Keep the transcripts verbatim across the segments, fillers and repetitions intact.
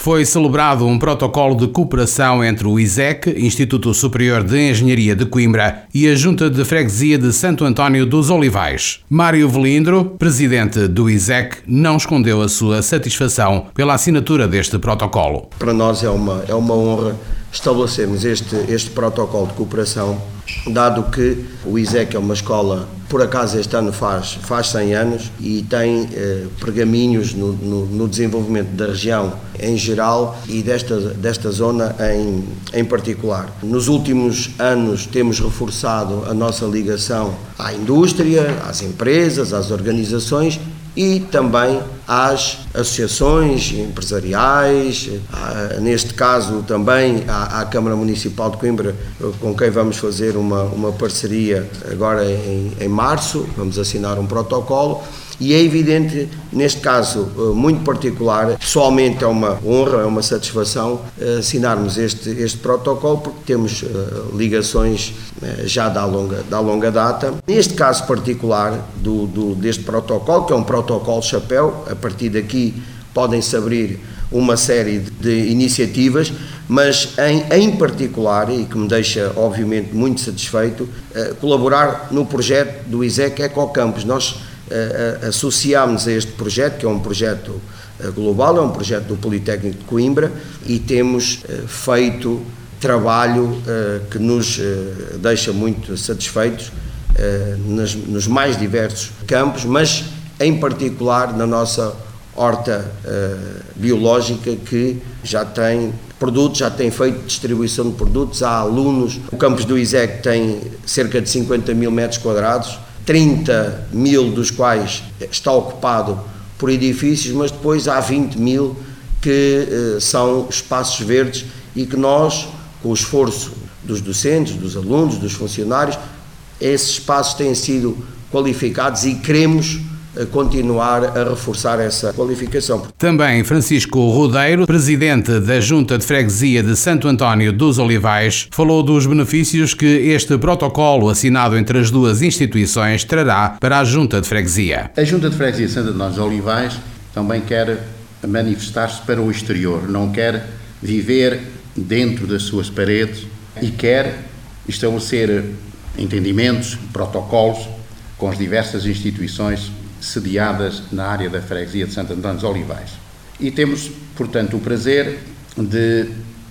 Foi celebrado um protocolo de cooperação entre o I S E C, Instituto Superior de Engenharia de Coimbra, e a Junta de Freguesia de Santo António dos Olivais. Mário Velindro, presidente do I S E C, não escondeu a sua satisfação pela assinatura deste protocolo. Para nós é uma, é uma honra estabelecermos este, este protocolo de cooperação, dado que o I S E C é uma escola, por acaso este ano faz, faz cem anos e tem eh, pergaminhos no, no, no desenvolvimento da região em geral e desta, desta zona em, em particular. Nos últimos anos temos reforçado a nossa ligação à indústria, às empresas, às organizações e também às associações empresariais, à, neste caso também à, à Câmara Municipal de Coimbra, com quem vamos fazer uma, uma parceria agora em, em março, vamos assinar um protocolo. E é evidente, neste caso muito particular, pessoalmente é uma honra, é uma satisfação assinarmos este, este protocolo, porque temos uh, ligações uh, já da longa, da longa data. Neste caso particular do, do, deste protocolo, que é um protocolo chapéu, a partir daqui podem-se abrir uma série de, de iniciativas, mas em, em particular, e que me deixa obviamente muito satisfeito, uh, colaborar no projeto do I S E C Ecocampus. Nós Uh, associámos a este projeto, que é um projeto uh, global, é um projeto do Politécnico de Coimbra, e temos uh, feito trabalho uh, que nos uh, deixa muito satisfeitos uh, nas, nos mais diversos campos, mas em particular na nossa horta uh, biológica, que já tem produtos, já tem feito distribuição de produtos a alunos. O campus do I S E C tem cerca de cinquenta mil metros quadrados, trinta mil dos quais está ocupado por edifícios, mas depois há vinte mil que eh, são espaços verdes e que nós, com o esforço dos docentes, dos alunos, dos funcionários, esses espaços têm sido qualificados e queremos a continuar a reforçar essa qualificação. Também Francisco Rodeiro, presidente da Junta de Freguesia de Santo António dos Olivais, falou dos benefícios que este protocolo assinado entre as duas instituições trará para a Junta de Freguesia. A Junta de Freguesia de Santo António dos Olivais também quer manifestar-se para o exterior, não quer viver dentro das suas paredes e quer estabelecer entendimentos, protocolos com as diversas instituições sediadas na área da freguesia de Santo António dos Olivais. E temos, portanto, o prazer de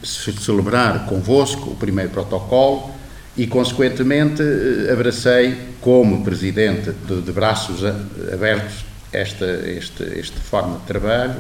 celebrar convosco o primeiro protocolo e, consequentemente, abracei, como presidente de, de braços abertos, esta, esta, esta forma de trabalho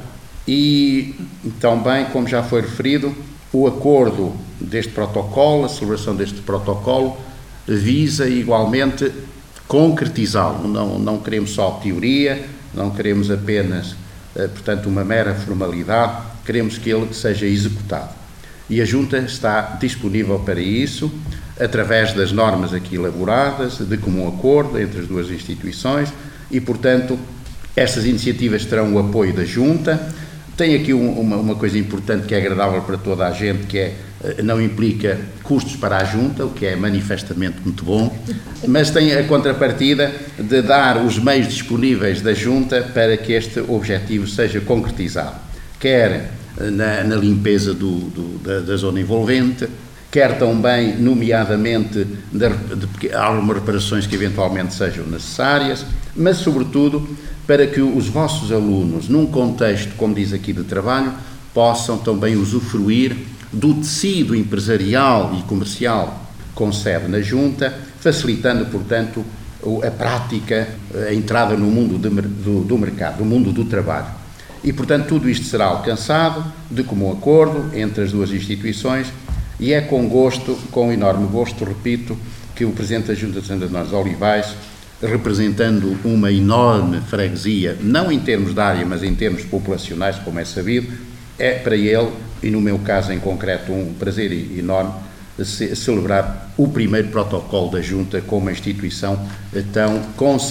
e também, como já foi referido, o acordo deste protocolo, a celebração deste protocolo, visa igualmente concretizá-lo. Não, não queremos só teoria, não queremos apenas, portanto, uma mera formalidade, queremos que ele seja executado. E a Junta está disponível para isso, através das normas aqui elaboradas, de comum acordo entre as duas instituições, e, portanto, estas iniciativas terão o apoio da Junta. Tem aqui um, uma, uma coisa importante que é agradável para toda a gente, que é, não implica custos para a Junta, o que é manifestamente muito bom, mas tem a contrapartida de dar os meios disponíveis da Junta para que este objetivo seja concretizado, quer na, na limpeza do, do, da, da zona envolvente, quer também, nomeadamente, de, de algumas reparações que eventualmente sejam necessárias, mas, sobretudo, para que os vossos alunos, num contexto, como diz aqui, de trabalho, possam também usufruir do tecido empresarial e comercial com sede na Junta, facilitando, portanto, a prática, a entrada no mundo de, do, do mercado, do mundo do trabalho. E, portanto, tudo isto será alcançado de comum acordo entre as duas instituições e é com gosto, com enorme gosto, repito, que o Presidente da Junta de Santo António dos Olivais, representando uma enorme freguesia, não em termos de área, mas em termos populacionais, como é sabido, é para ele, e no meu caso em concreto, um prazer enorme celebrar o primeiro protocolo da Junta com uma instituição tão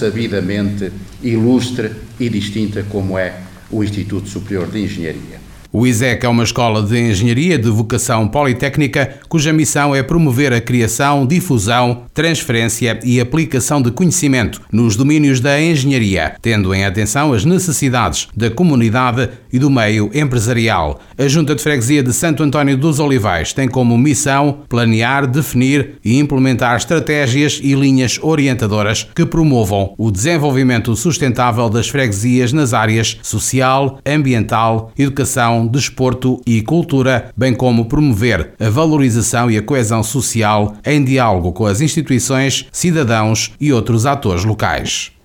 consabidamente ilustre e distinta como é o Instituto Superior de Engenharia. O I S E C é uma escola de engenharia de vocação politécnica cuja missão é promover a criação, difusão, transferência e aplicação de conhecimento nos domínios da engenharia, tendo em atenção as necessidades da comunidade e do meio empresarial. A Junta de Freguesia de Santo António dos Olivais tem como missão planear, definir e implementar estratégias e linhas orientadoras que promovam o desenvolvimento sustentável das freguesias nas áreas social, ambiental, educação, desporto e cultura, bem como promover a valorização e a coesão social em diálogo com as instituições, cidadãos e outros atores locais.